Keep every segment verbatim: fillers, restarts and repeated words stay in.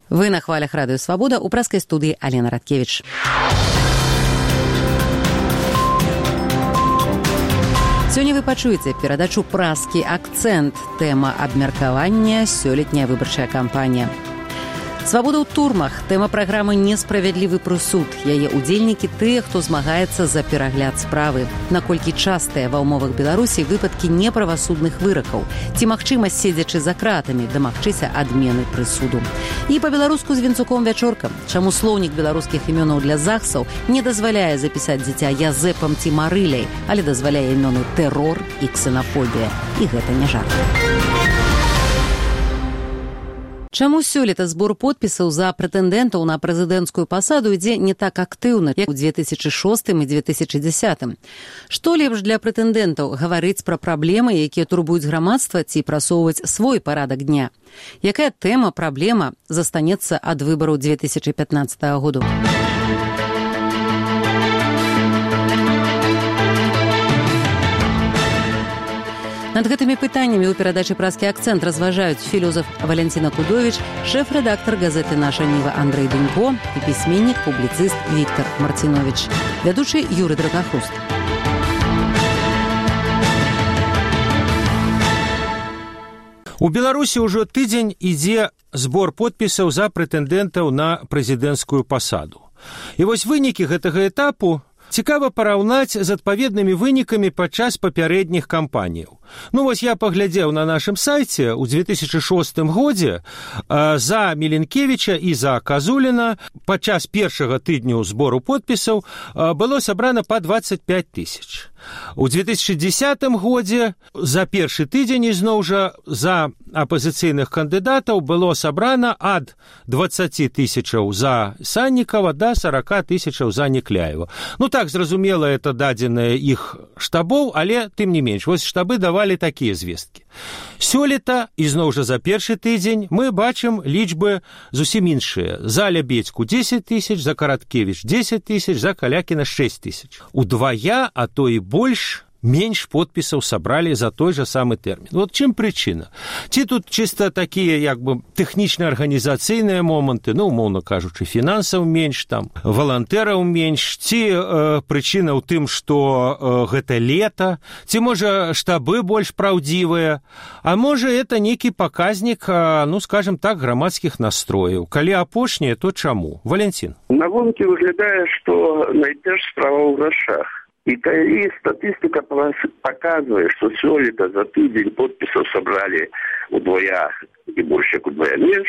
Вы на хвалях радыё Свабода, у праскай студыі Алена Радкевіч. Сёння вы пачуеце перадачу «Праскі акцэнт». Тэма абмеркавання сёлетняя выбарчая кампанія. «Свабода ў турмах» – тэма праграмы «Несправядлівы прысуд». Яе удзельнікі тыя, хто змагаецца за перагляд справы. Наколькі частыя ва ўмовах Беларусі выпадкі неправасудных выракаў? Ці магчыма, седзячы за кратамі, дамагчыся адмены прысуду? І па-беларуску з вінцуком вячоркам. Чаму слоўнік беларускіх імёнаў для захсаў не дазваляе запісаць дзіця Язэпам ці Марыляй, але дазваляе імёны тэрор і ксенафобія. І гэта не жарт. Чаму сёлета збор подпісаў за прэтэндэнтаў на прэзідэнцкую пасаду ідзе не так актыўна, як у две тысячы шостым і две тысячы дзесятым? Што лепш для прэтэндэнтаў – гаварыць пра праблемы, якія турбуюць грамадства, ці прасоўваць свой парадак дня? Якая тэма, праблема застанецца ад выбараў две тысячы пятнаццатага году? Над гэтымі пытаннямі ў перадачы «Праскі акцэнт» разважаюць філёзаф Валянціна Кудовіч, шэф-рэдактар газеты «Наша Ніва» Андрэй Дунько і пісьменнік, публіцыст Віктар Марціновіч. Вядучы Юрый Дракахруст. У Беларусі ўжо тыдзень ідзе збор подпісаў за прэтэндэнтаў на прэзідэнцкую пасаду. І вось вынікі гэтага этапу цікава параўнаць з адпаведнымі вынікамі падчас папярэдніх кампаніяў. Ну вось я паглядзеў на нашым сайце ў две тысячы шостым годзе за Міленкевіча і за Казуліна падчас першага тыдню збору подпісаў было сабрана па дваццаць пяць тысяч. У две тысячы дзесятым годзе за першы тыдзень ізноў жа за апазіцыйных кандыдатаў было сабрана ад дваццаці тысячаў за Саннікава да сарака тысячаў за Некляева. Ну так, зразумела, это дадзеныя іх штабоў, але тым не менш. Вось штабы давалі такія звесткі. Сёлета, ізноў жа за першы тыдзень, мы бачым лічбы зусім іншыя. За Лябедзьку дзесяць тысяч, за Караткевіч дзесяць тысяч, за Калякіна шэсць тысяч. Удвая, а то і больш, менш подпісаў сабралі за той жа самы тэрмін. Вот чым прычына? Ці тут чыста такія, як бы, тэхнічна-арганізацыйныя моманты, ну, умоўна кажучы, фінансаў менш, там, валантэраў менш, ці э, прычына ў тым, што э, гэта лета, ці, можа, штабы больш праўдзівыя, а можа, это нейкі паказнік, э, ну, скажем так, грамадскіх настрояў. Калі апошняе, то чаму? Валянцін. На гонке выглядае, што найперш справа ў грашах. И статистика показывает, что сёлета за тыдзень подписов собрали удвоя и больше, как удвоя меньше,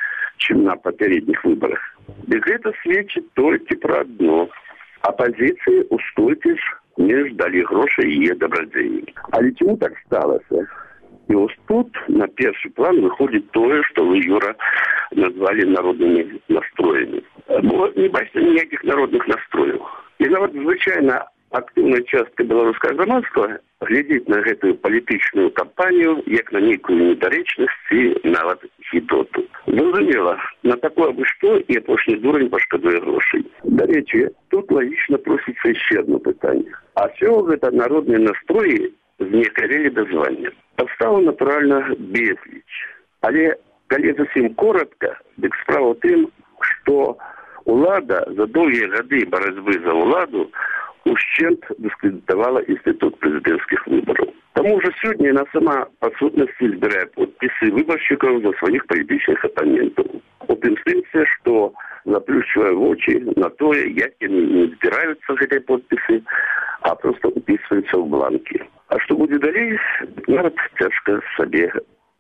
чем на попередних выборах. И это свидчит только про одно. Оппозиции устойчив не ждали грошей и добродетелей. А ли чему так сталося? И вот тут на первый план выходит то, что вы, Юра, назвали народными настроями. Вот не бачите никаких народных настроев. И вот звычайно актыўная частка беларускага грамадства глядзіць на гэтую палітычную кампанію як на нейкую недарэчнасць і нават хітоту. Зразумела, на такое бы што і апошні дурань пашкадуе грошай. Дарэчы, тут лагічна просіцца яшчэ адно пытанне. А все гэта народныя настроі знекавелі да звання. Падстава, натуральна, безліч. Але калі зусім коротка, дык справа ў тым, што улада за доўгія гады барацьбы за ўладу ущент дискредитовала институт президентских выборов. К тому же сегодня она сама по сутности избирает подписи выборщиков за своих политических оппонентов. Вот инстинкция, что заплющивая в очи на то, як они не избираются в этой подписи, а просто уписываются в бланки. А что будет далее, народ тяжко себе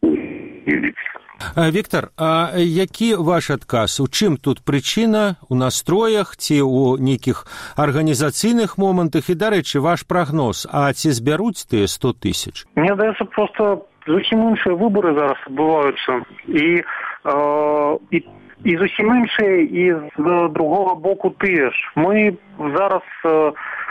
уявить. Віктор, а які ваш адказ? У чым тут прычына? У настроях ці ў нейкіх арганізацыйных момантах? І, дарэчы, ваш прагноз, а ці збяруць тыя сто тысяч? Мне здаецца, просто зусім іншыя выборы зараз адбываюцца. І, э, і, і зусім іншыя, і з другого боку тыя ж. Мы зараз э,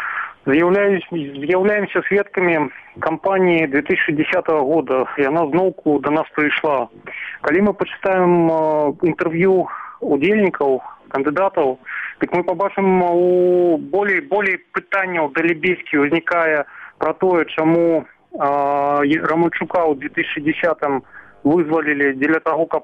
з'яўляемся сведкамі кампаніі две тысячи десятого года, і яна зноўку до нас прыйшла. Калі мы пачытаем інтэрв'ю удзельнікаў, кандыдатаў, так мы пабачым у болей болей пытанняў да Лябедзькі ўзнікае пра тое, чаму Рамайчука ў две тысячи десятым вызвалілі дзеля таго, каб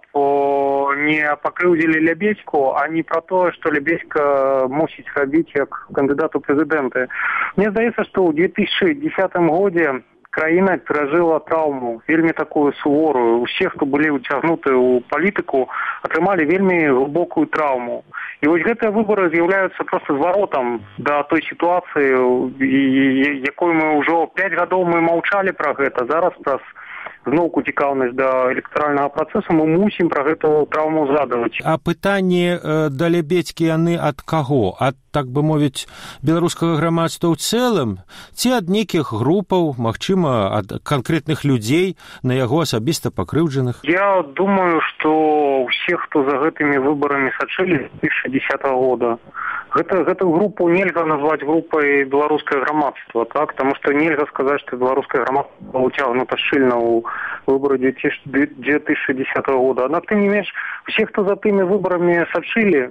не пакрыўдзілі Лябедзьку, а не пра тое, што Лябедзька мусіць рабіць як кандыдат у прэзідэнты. Мне здаецца, што ў две тысячы дзесятым годзе краіна перажыла траўму, вельмі такую суворую. Усе, хто былі ўцягнуты ў палітыку, атрымалі вельмі глыбокую траўму. І вось гэтыя выбары з'яўляюцца проста зваротам да той сітуацыі, якой мы ўжо пяць гадоў мы маўчалі пра гэта. Зараз праз зноўку цікаўнасць да электаральнага працэсу мы мусім пра гэту траўму згадваць. А пытанні э, да Лябедзькі яны ад каго? Ад, так бы мовіць, беларускага грамадства ў цэлым? Ці ад нейкіх групаў, магчыма, ад канкрэтных людзей, на яго асабіста пакрыўджаных? Я думаю, што ўсе, хто за гэтымі выбарамі сачылі з две тысячы дзесятага года, Гэта, гэтую групу нельга назваць групай беларускае грамадства, так? Таму што нельга сказаць, што беларускае грамадства ўцягнута шчыльна ў выбары две тысячи десятого года. Аднак, тым не менш, усе, хто за тымі выбарамі сачылі,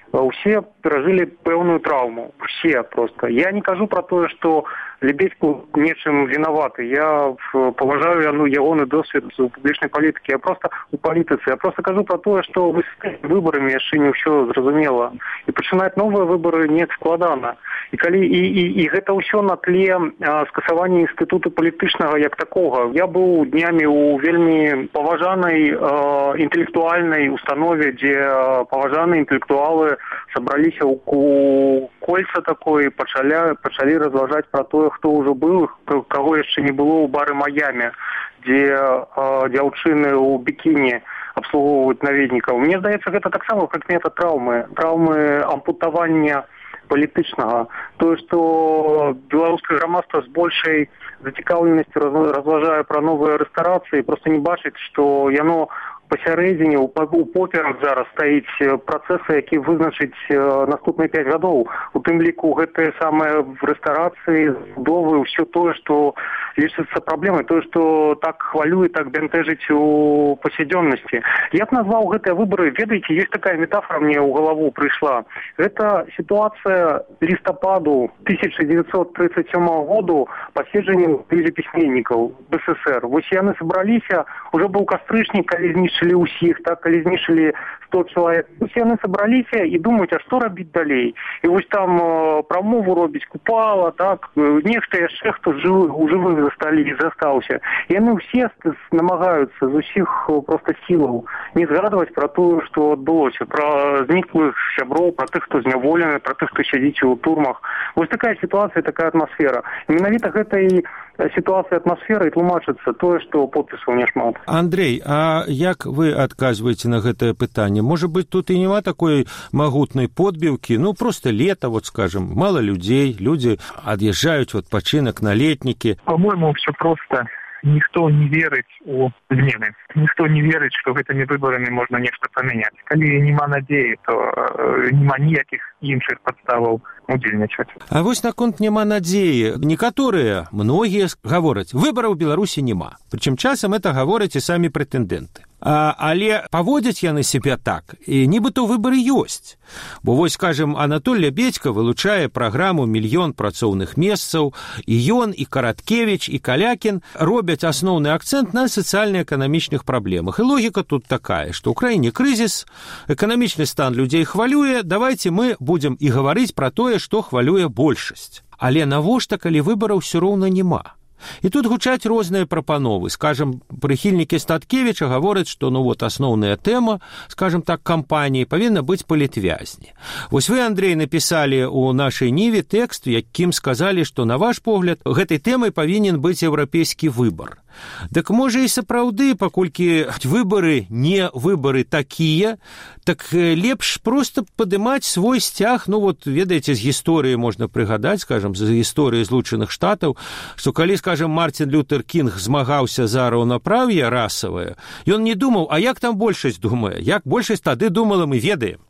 усе перажылі пэўную траўму. Усе просто. Я не кажу пра тое, што Лябедзьку нечым вінаваты. Я паважаю ну, ягоны досвед у публічнай палітыкі. Я просто у палітыцы. Я просто кажу пра тое, што выбарамі яшчэ не ўсё зразумела. І пачынаць новыя выбары не складана. І калі і, і, і гэта ўсё на тле а, скасавання інстытуту палітычнага як такога. Я быў днямі ў вельмі паважанай а, інтэлектуальнай установе, дзе а, паважаныя інтэлектуалы сабраліся ў, у кольца такой, пачалі, пачалі разважаць пра тое, хто ўжо быў, каго яшчэ не было ў бары Майами, дзе а, дзяўчыны ў бікіні абслугоўваюць наведнікаў. Мне здаецца, гэта таксама як метад траўмы, траўмы ампутавання палітычнага. Тое, што беларускае грамадства з большай зацікаўленасцю разважае пра новыя рэстарацыі, проста не бачыць, што яно пасярэдзіне, у поперак зараз стаіць працэсы, які вызначыць наступныя пяць гадоў. У тым ліку гэтыя самыя рэстарацыі, будовы, ўсё тое, што лічыцца праблемай, тое, што так хвалюе, так бянтэжыць у пасядзённасці. Я б назваў гэтыя выбары, ведаеце, ёсць такая метафора мне ў галаву прыйшла. Гэта сітуацыя лістападу тысяча девятьсот тридцать седьмого году паседжання ў Саюзе пісьменнікаў БССР. Вось яны сабраліся, уже быў кастрычнік, калі знішчылі ўсіх, так, калі знішчылі сто чалавек. Вось яны сабраліся і думаюць, а што рабіць далей? І вось там э, прамову робіць Купала, так, нехта яшчэ, хто жывы, у жывых засталі, застаўся. І яны ўсе намагаюцца з усіх проста сілаў не згадваць пра тое, што адбылося, пра зніклых сяброў, пра тых, хто зняволены, пра тых, хто сядзіць у турмах. Вось такая сітуацыя, такая атмасфера. І менавіта гэтай сітуацыя атмасферы і тлумачыцца тое, што подпісаў няшмат. Андрей, а як вы адказваеце на гэтае пытанне? Можа быць, тут і няма такой магутнай подбіўкі, ну, просто лето, вот скажем, мало людзей, людзі ад'язджаюць в адпачынак на летнікі. По-моему, все просто. Ніхто не верыць у змены. Ніхто не верыць, што гэтымі выбарамі можна нешта памяняць. Калі няма надзеі, то э, няма ніякіх іншых падставаў удзельнічаць. А вось наконт няма надзеі. Некаторыя, многія гавораць, выбараў у Беларусі няма. Прычым часам это гавораць і самі прэтэндэнты. А, але паводзяць яны сябе так, і нібыта выбары ёсць. Бо вось, скажем, Анатоль Лябедзька вылучае праграму «Мільён працоўных месцаў», і ён, і Караткевіч, і Калякін робяць асноўны акцэнт на сацыяльна-эканамічных праблемах. І логіка тут такая, што ў краіне крызіс, эканамічны стан людзей хвалюе, давайце мы будзем і гаварыць пра тое, што хвалюе большасць. Але навошта, калі выбараў ўсё роўна няма? І тут гучаць розныя прапановы. Скажем, прыхільнікі Статкевіча гавораць, што ну вот асноўная тэма, скажем так, кампаніі павінна быць палітвязні. Вось вы, Андрей, напісалі ў нашай ніве тэкст, якім сказалі, што на ваш погляд гэтай тэмай павінен быць еўрапейскі выбар. Дык можа і сапраўды, паколькі выбары не выбары такія, так лепш проста падымаць свой сцяг, ну вот, ведаеце, з гісторыі можна прыгадаць, скажем, з гісторыі Злучаных Штатаў, што калі, скажем, Мартин Лютер Кінг змагаўся за раўнапраўе расавае, ён не думаў, а як там большасць думае? Як большасць тады думала, мы ведаем.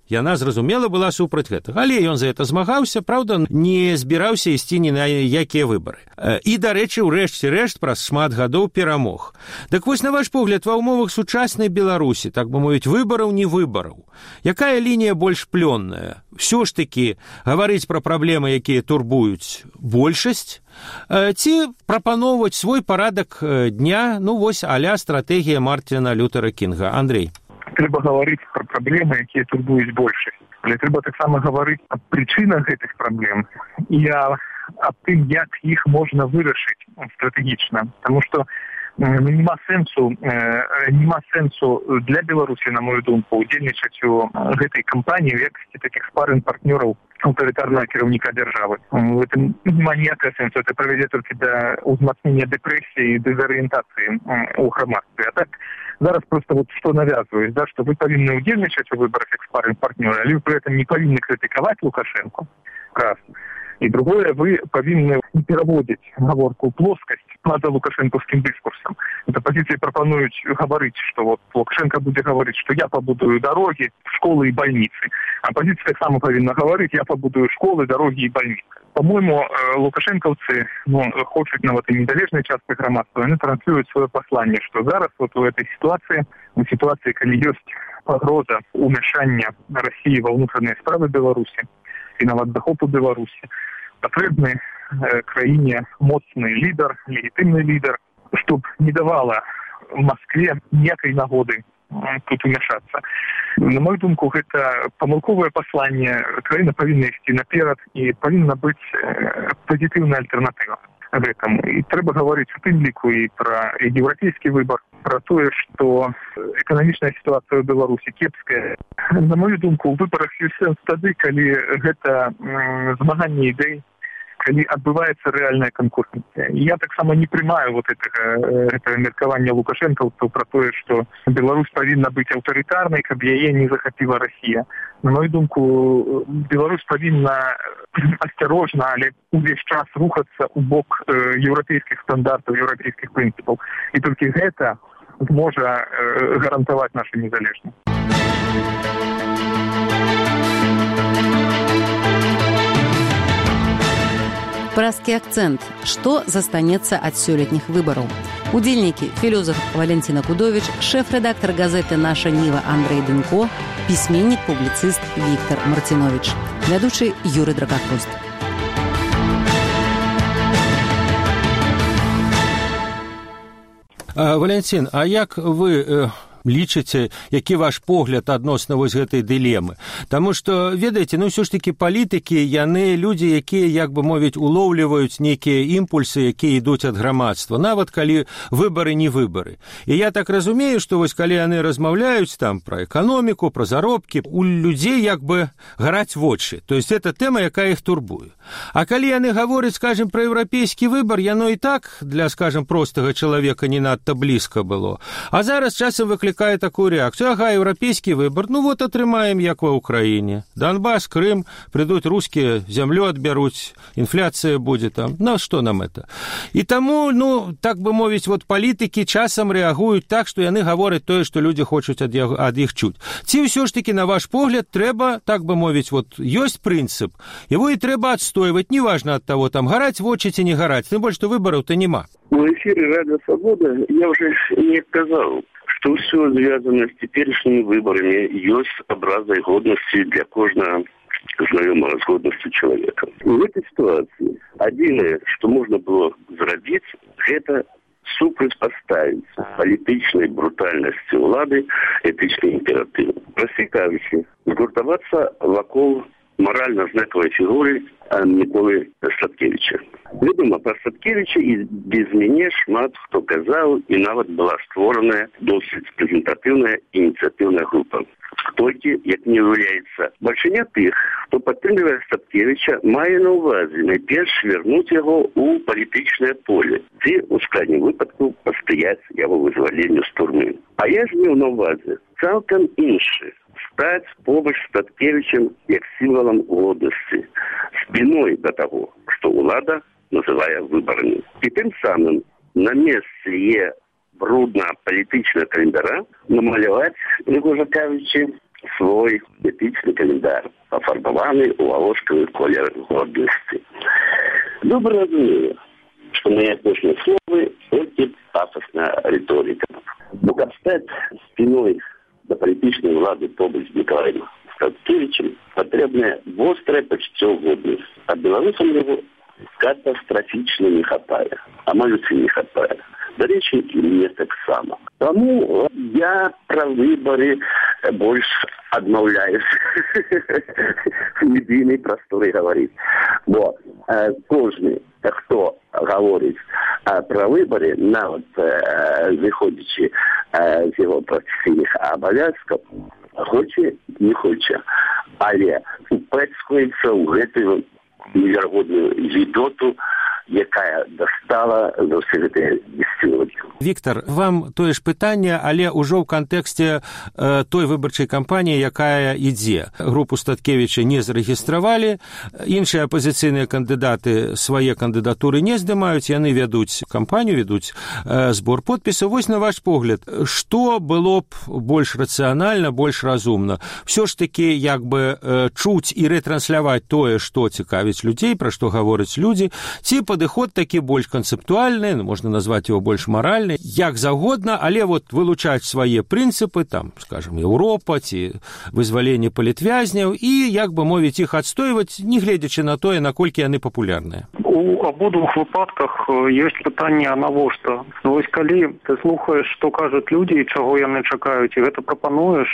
Яна, зразумела, была супраць гэтага. Але ён за гэта змагаўся, праўда, не збіраўся ісці ні на якія выбары. І, дарэчы, урэшце рэшт праз шмат гадоў перамог. Так вось, на ваш погляд, ва ўмовах сучаснай Беларусі, так бы мовіць, выбараў не выбараў, якая лінія больш плённая? Всё ж такі гаварыць пра праблемы, якія турбуюць большасць, ці прапаноўваць свой парадак дня, ну вось а-ля стратэгія Мартина Лютера Кінга? Андрей. Трэба гаварыць пра праблемы, якія турбуюць большасць. Але трэба таксама гаварыць аб прычынах гэтых праблем і аб тым, як іх можна вырашыць стратэгічна. Таму што нема сэнсу, нема сэнсу для Беларусі, на мою думку, удзельнічаць у гэтай кампаніі ў якасці такіх спарринг-партнёраў аўтарытарнага кіраўніка дзяржавы. Это нема ніякага сэнсу, это прывядзе толькі да ўзмацнення дэпрэсіі і дэзарыентацыі ў грамадстве. А так, зараз просто вот что навязываюсь, да, что вы повинны удельничать в выборах как спарринг-партнера, а вы при этом не повинны критиковать Лукашенко. Раз. И другое, вы повинны не переводить говорку плоскость над лукашенковским дискурсом. Это позиции пропонуют говорить, что вот Лукашенко будет говорить, что я побудую дороги, школы и больницы. А позиция сама повинна говорить, я побудую школы, дороги и больницы. По-моему, лукашенковцы ну, хочуть на вот этой недолежной части громадства, они транслируют свое послание, что зараз вот в этой ситуации, в ситуации, когда есть погроза умешания России во внутренние справы Беларуси, и на захопу Беларуси, потребны э, краине моцный лидер, легитимный лидер, чтобы не давала Москве некой нагоды э, тут умешаться. На мою думку, это помылковое послание. Краина повинна идти наперед и повинна быть э, позитивная альтернатива гэтаму. И треба говорить у тым ліку и про европейский выбор, про то, что экономичная ситуация в Беларуси кепская. На мою думку, у выборах есть сенс тады, калі гэта м, змаганне ідэй, калі адбываецца рэальная конкуренция. И я так само не приймаю вот этого, этого меркавання лукашэнкаўцаў про то, что Беларусь повинна быть аўтарытарнай, каб яе не захапіла Россия. На мою думку, Беларусь повинна осторожно, але увесь час рухаться у бок э, европейских стандартов, европейских принципов. И только это зможа э, гарантовать нашу незалежность. Празкі акцэнт. Што застанецца ад сёлетніх выбараў? Удзельнікі: філёзаф Валентина Кудовіч, шэф-рэдактар газеты «Наша Ніва» Андрей Дынко, пісьменнік, публіцыст Віктор Мартинович, вядучы Юрый Дракахруст. А, Валентин, а як вы... Э... лічыце, які ваш погляд адносна вось гэтай дылемы? Таму што, ведаеце, ну ўсё ж такі палітыкі, яны людзі, якія, як бы мовіць, улоўліваюць нейкія імпульсы, якія ідуць ад грамадства, нават калі выбары не выбары. І я так разумею, што вось калі яны размаўляюць там пра эканоміку, пра заробкі, у людзей як бы гараць вочы. То есть это тэма, якая іх турбуе. А калі яны гавораць, скажем, пра еўрапейскі выбар, яно і так для, скажем, простага чалавека не надта блізка было. А зараз часам выклікаюць такую реакцию. Ага, европейский выбор. Ну вот атрымаем, як ва Украине. Донбасс, Крым, придут русские, землю отберут, инфляция будет там. Ну, что нам это? И тому, ну, так бы мовить, вот политики часом реагуют так, что яны говорят то, что люди хочут от, от их чуть. Ці все ж таки, на ваш погляд, треба, так бы мовить, вот есть принцип, его и треба отстаивать, неважно от того, там, горать в очи, не горать, тем более, что выборов-то нема. В эфире «Радио Свобода» я уже не сказал, что все звязано с теперешними выборами, есть образой годности для каждого знакомого с годностью человека. В этой ситуации одно, что можно было сделать, это супротивоставить политичной брутальности влады этичной императивы. Прости, кажучи, сгуртоваться вокруг морально знаковой фигуры Миколы Садкевича. Відомо про Садкевича і без мяне шмат хто казаў, і нават была створана досыць прэзентатыўная ініцыятыўная група. Толькі, як мне выяўляецца, бальшыня тых, хто падтрымлівае Садкевича, мае на ўвазе найперш вернуць яго ў палітычнае поле, ці ў складнім выпадку пастаяць яго вызваленню з турмы. А я ж меў на ўвазе цалкам іншы. Стать побач с Садкевичем как символом годности, спиной до того, что влада называя выборами. И тем самым на месте брудно-политичного календаря намалевать, его же кажучи, свой этичный календарь, пофарбованный у волошковый колер гордости. Добро разумею, что мои отпущенные словы очень пафосная риторика. Бог обстоит спиной до политичной влады побыч с Николаем Статкевичем потребная острая почтеугодность, а белорусам его катастрофично не хватает, а может и не хватает. До речи и мне так само. Тому я про выборы больше обновляюсь в медийной просторе говорить. Бо кожный, кто говорит про выборы, навод выходячи з его професійних обов'язків, хоче, не хоче, але упецькується у гэтую невярогодную відоту, якая дастала за ўсе гэтыя дзесяцігоддзі. Віктор, вам тое ж пытанне, але ўжо ў кантэксце э, той выбарчай кампаніі, якая ідзе. Групу Статкевіча не зарэгістравалі, іншыя апазіцыйныя кандыдаты свае кандыдатуры не здымаюць, яны вядуць кампанію, ведуць э, збор подпісаў. Вось на ваш погляд, што было б больш рацыянальна, больш разумна? Всё ж такі як бы э, чуць і рэтрансляваць тое, што цікавіць людзей, пра што гавораць людзі, ці падыход такі больш канцэптуальны, можна назваць его больш маральны, як загодна, але вот вылучаць свае прынцыпы, там, скажем, Еўропа ці вызваленне палітвязняў і, як бы мовіць, іх адстойваць, не гледзячы на тое, наколькі яны папулярныя. У абодвух выпадках ёсць пытанне, а навошта? Ну, вось калі ты слухаеш, што кажуць людзі і чаго яны чакаюць, і гэта прапануеш,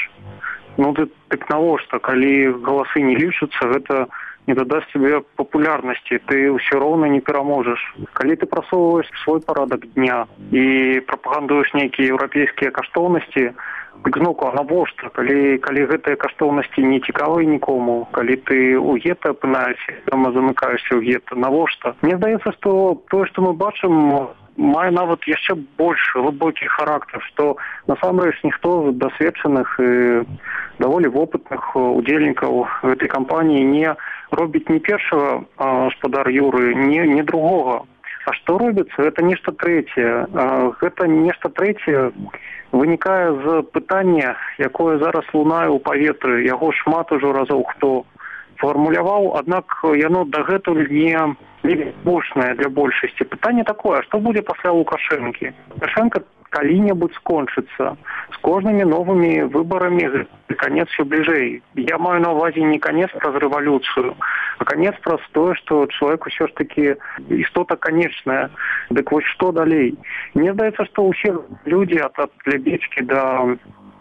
ну ты так навошта? Калі галасы не лічацца, гэта не дадасць тебе папулярнасці, ты ўсё роўна не пераможаш. Калі ты прасоўваеш свой парадак дня і прапагандуеш нейкія еўрапейскія каштоўнасці, дык ну-ка, навошта? Калі, калі гэтыя каштоўнасці не цікавыя нікому, калі ты у гета апынаешся, дома замыкаешся ў гета, навошта? Мне здаецца, што тое, што мы бачым, мае нават яшчэ больш глыбокі характар, што насамрэч ніхто з дасведчаных і даволі вопытных удзельнікаў гэтай кампаніі не робіць ні першага, гаспадар Юры, ні, ні другога. А што робіцца? Гэта нешта трэцяе. Гэта нешта трэцяе вынікае з пытання, якое зараз лунае ў паветры. Яго шмат ужо разоў хто фармуляваў, аднак яно дагэтуль не відавочнае для большасці. Пытанне такое, што будзе пасля Лукашэнкі? Лукашэнка калі-небудзь скончыцца. З кожнымі новымі выбарамі канец все бліжэй. Я маю на ўвазе не канец праз рэвалюцыю, а канец праз тое, што чалавек усё ж такі істота канечная. Дык вось што далей? Мне здаецца, што ўсе людзі ад, ад Лябедзькі да,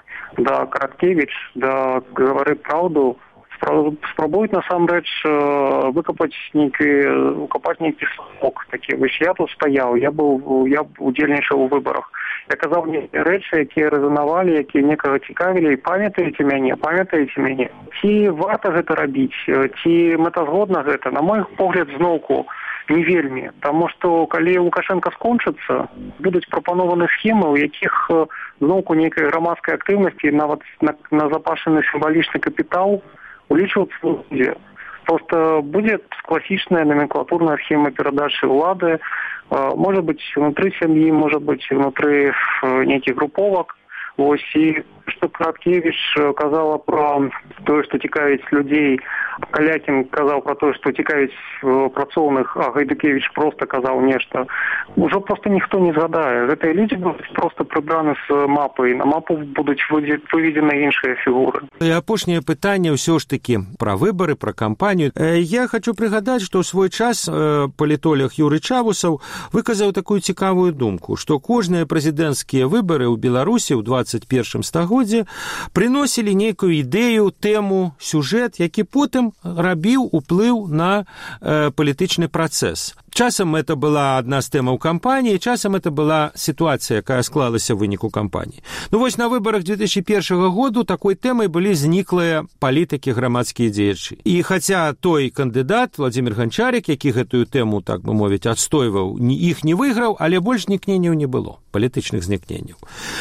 да Караткевіч, да Гавары праўду, спрабуюць насамрэч выкапаць нейкі, укапаць нейкі слок такі. Вось я тут стаяў, я быў, я удзельнічаў у выбарах. Я казаў нейкія рэчы, якія рэзанавалі, якія некага цікавілі, і памятаеце мяне, памятаеце мяне. Ці варта гэта рабіць, ці мэтазгодна гэта? На мой погляд, зноўку не вельмі, таму што калі Лукашенко скончыцца, будуць прапанованы схемы, у якіх зноўку нейкай грамадскай актыўнасці, нават на, на запашаны сімвалічны капітал улічвацца будзе. Просто будет классичная номенклатурная схема передачи влады, может быть внутри семьи, может быть внутри неких групповок. Ось, і што Краткевіч казала про тое, што цікавіць людзей, Калякін казаў про тое, што цікавіць працоўных, а Гайдукевіч просто казаў нешта. Ужо просто ніхто не згадае. Гэтыя людзі будуць просто прыбраны з мапы, і на мапу будуць выведены іншыя фігуры. І апошняе пытанне ўсё ж такі пра выбары, пра кампанію. Я хочу прыгадаць, што ў свой час палітолог Юрый Чавусаў выказаў такую цікавую думку, што кожныя прэзідэнцкія выбары ў Беларусі ў двадцать першым стагоддзі прыносілі нейкую ідэю, тэму, сюжэт, які потым рабіў уплыў на э, палітычны працэс. Часам это была адна з тэмаў кампаніі, часам это была сітуацыя, якая склалася ў выніку кампаніі. Ну вось на выбарах две тысячи першага году такой тэмай былі зніклыя палітыкі, грамадскія дзеячы. І хаця той кандыдат, Владзімір Ганчарик, які гэтую тэму, так бы мовіць, адстойваў, іх не выйграў, але больш знікненняў не было, палітычных знікненняў.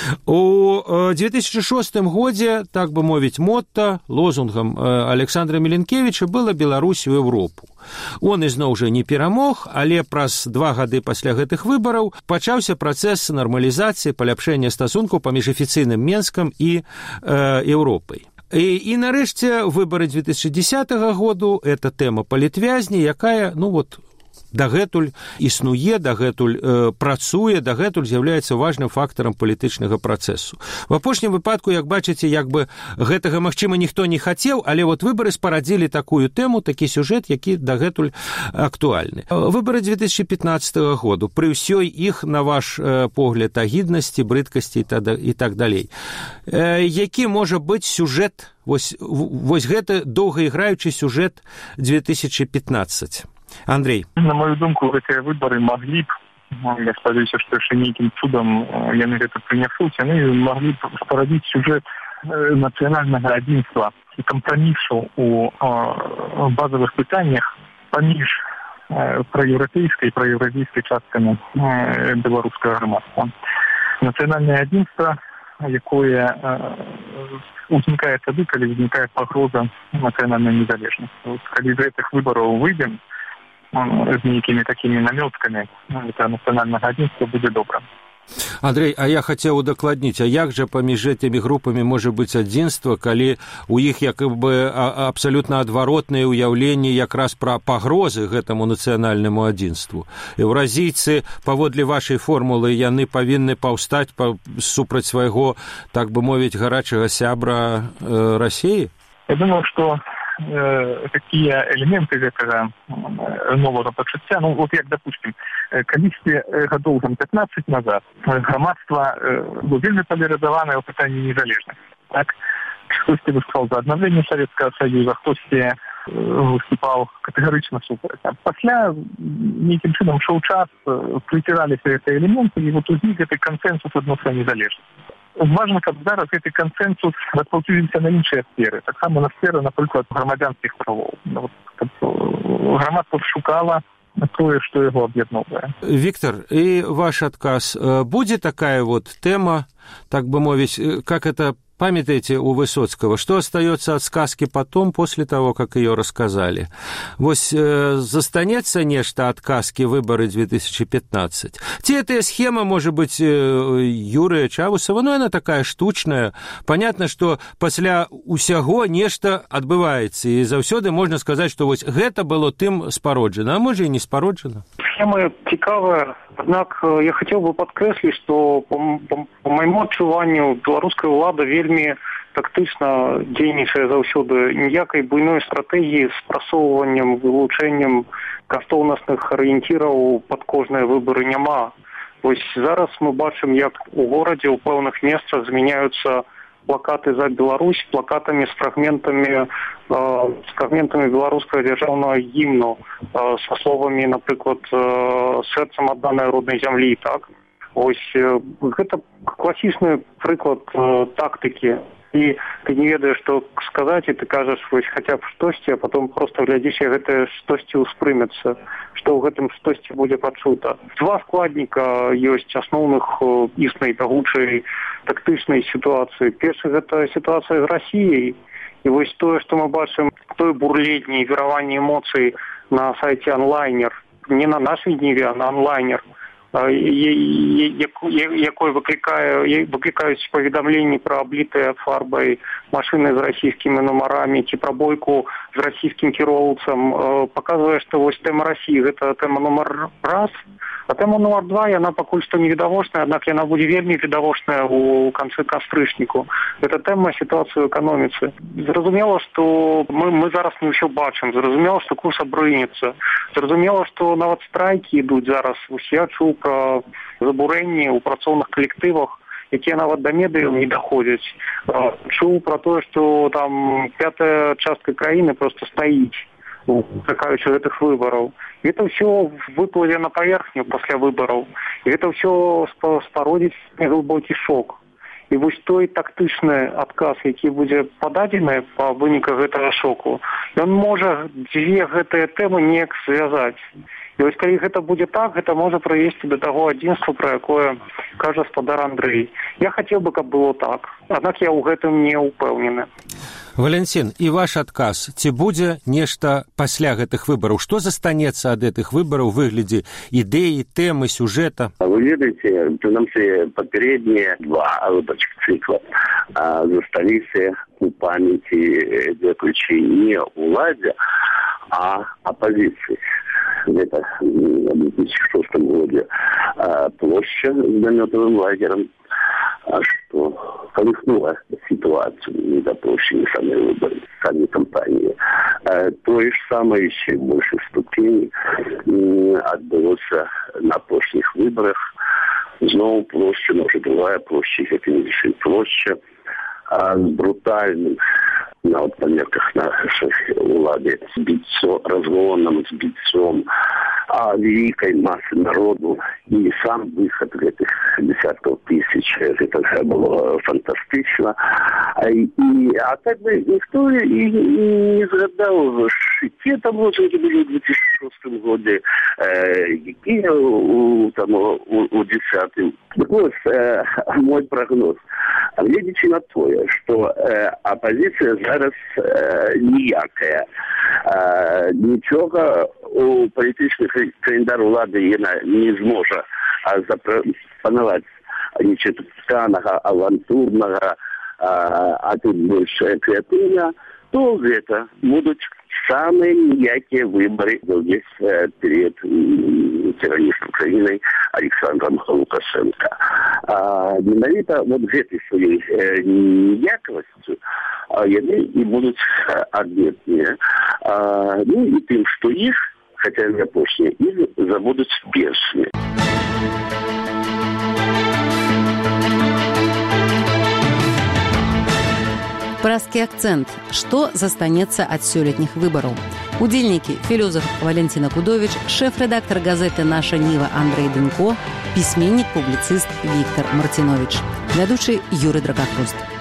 У две тысячи шостым годзе, так бы мовіць, мотта, лозунгам Александра Міленкевіча была «Беларусь у Европу». Он ізноў жа не перамог, але праз два гады пасля гэтых выбараў пачаўся працэс нармалізацыі, паляпшэння стасункаў паміж афіцыйным Менскам і э, Еўропай. І, і нарэшце, выбары две тысячи десятого году, это тэма палітвязні, якая, ну вот, дагэтуль існуе, дагэтуль э, працуе, дагэтуль з'яўляецца важным фактарам палітычнага працэсу. В апошнім выпадку, як бачыце, як бы гэтага, магчыма, ніхто не хацеў, але вот выбары спарадзілі такую тэму, такі сюжэт, які дагэтуль актуальны. Выбары две тысячи пятнадцатого году, пры ўсёй іх, на ваш э, погляд, агіднасці, брыдкасці і так далей. Э, які можа быць сюжэт, вось, вось гэты доўгаіграючы сюжэт две тысячи пятнадцать? Андрей. На мою думку, гэтыя выбары маглі б, я спадзяюся, што яшчэ нейкім цудам яны гэта прынясуць, яны маглі б спарадзіць сюжэт нацыянальнага адзінства і кампрамісу у базавых пытаннях паміж праеўрапейскай і праеўразійскай часткамі беларускага грамадства. Нацыянальнае адзінства, якое узнікае тады, калі узнікае пагроза нацыянальнай незалежнасці. Калі з гэтых выбараў выйдзем з нейкімі такімі намёткамі, это нацыянальнага адзінства будзе добра. Андрей, а я хацеў удакладніць, а як жа паміж гэтымі групамі можа быць адзінства, калі у іх як бы абсалютна адваротныя ўяўленні якраз пра пагрозы гэтаму нацыянальнаму адзінству? Еўразійцы, паводле вашай формулы, яны павінны паўстаць супраць свайго, так бы мовіць, гарачага сябра э, Расіі? Я думаю, што такія элементы гэтага новага пачуцця, ну вот як допустим, калісьці гадоў там пятнадцать назад грамадства было вельмі палярызаванае ў пытанні незалежнасці. Так, хтосьці выступаў за аднаўленне Савецкага Саюза, хтосьці выступаў катэгарычна супраць. А пасля нейкім чынам ішоў час, прыціраліся гэтыя элементы, і вот узнік гэты кансэнсус адносна незалежнасці. Важна, каб зараз гэты кансэнсус распаўсюдзіўся на іншыя сферы, таксама на сферы, напрыклад, грамадзянскіх правоў. Грамадства шукала тое, што яго аб'ядноўвае. Виктор, і ваш адказ. Будзе такая вот тэма, так бы мовіць, как это... Памятаете у Высоцкого, что остается от сказки потом, после того, как ее рассказали? Вось э, застанется нечто от сказки выборы две тысячи пятнадцать. Те эта схема, может быть, э, Юрия Чавусова, но она такая штучная. Понятно, что после усяго нечто отбывается, и заўсёды можно сказать, что вось гэта было тым спароджана, а может и не спароджана. Схема цікавая, аднак я хотел бы подкрэсліць, что по, по, по моему адчуванню беларуская ўлада вельмі тактычна дзейнічае заўсёды. Ніякай буйной стратэгіі з прасоўваннем, вылучэннем каштоўнасных арыенціраў пад кожныя выбары няма. Вось зараз мы бачым, як у горадзе ў пэўных месцах змяняюцца плакаты за Беларусь плакатами с фрагментами, э, с фрагментами белорусского державного гимну, э, со словами, например, э, «Сердцем отданной родной земли». Так? Ось, э, это классичный приклад э, тактики. И ты не ведаешь, что сказать, и ты кажешь, вось, хотя бы штосьці, а потом просто глядишь, як гэта штосьці ўспрымецца, што ў гэтым штосьці будзе пачута. Два складніка ёсць асноўных існай бягучай тактычнай сітуацыі. Першы гэта сітуацыя з Расіяй. І вось тое, што мы бачым, тое бурленне і віраванне эмоцый на сайце онлайнер, не на нашай Ніве, а на онлайнер, якой выклікае, выклікаюць паведамленні пра аблітыя фарбай машыны з расійскімі нумарамі ці пра бойку з расійскім кіроўцам, паказвае, што вось тэма Расіі гэта тэма нумар раз, а тэма нумар два, яна пакуль што не відавочная, аднак яна будзе вельмі відавочная ў канцы кастрычніку. Гэта тэма сітуацыі ў эканоміцы. Зразумела, што мы, мы зараз не ўсё бачым, зразумела, што курс абрынецца, зразумела, што нават страйкі ідуць зараз. Я чуў пра забурэнні ў працоўных калектывах, якія нават да медыяў не даходзяць. Чуў пра тое, што там пятая частка краіны проста стаіць, чакаючы гэтых выбараў. І гэта ўсё выплыве на паверхню пасля выбараў. І гэта ўсё спародзіць глыбокі шок. І вось той тактычны адказ, які будзе пададзены па выніках гэтага шоку, ён можа дзве гэтыя тэмы неяк звязаць. І вось калі гэта будзе так, гэта можа прывесці да таго адзінства, пра якое кажа спадар Андрэй. Я хацеў бы, каб было так. Аднак я ў гэтым не ўпэўнены. Валентин, і ваш адказ, ці будзе нешта пасля гэтых выбараў? Што застанецца ад гэтых выбараў у выглядзе ідэі, тэмы, сюжэта? Вы ведаеце, прынамсі папярэднія два выбарчых цыкла засталіся у памяти дзякуючи не уладзе, а оппозиции. Это в две тысячи шестом году площадь с наметовым лагерем, что колыхнула ситуацию, не допущены сами выборы, сами кампании. То же самое еще в большей ступени отбылось на прошлых выборах. Знову площадь, но уже другая площадь, это не лишь площадь, а с брутальным, на вот померках нашей улады, сбитцом, разгоном, сбитцом, а великой массы народу. И сам выход этих десятков тысяч, это было фантастично. А, и, а так бы никто и, и не загадал, те там лозунги были в две тысячи шестом году, э, и у, там, у, у десятым. Так вот, э, мой прогноз. Глядячи на то, что э, оппозиция зараз э, ніякая. Э, нічого у політичний календар влади не зможе запропонувати нічого тканого, авантурного, а, а тут більше креативного, то это будут самые ніякі выборы здесь э, перед э, террористом Украины Александром Лукашенко. А менавіта вот гэтай своей э, ніякавасцю яны и будут адметныя. А, ну и тем, что их, хотя и апошнія, их забудут першими. Празкі акцэнт. Што застанецца ад сёлетніх выбараў? Удзельнікі: філёзаф Валентина Кудович, шэф-рэдактар газеты «Наша Ніва» Андрэй Дынко, пісьменнік, публіцыст Віктор Мартинович. Вядучы Юрый Драгахруст.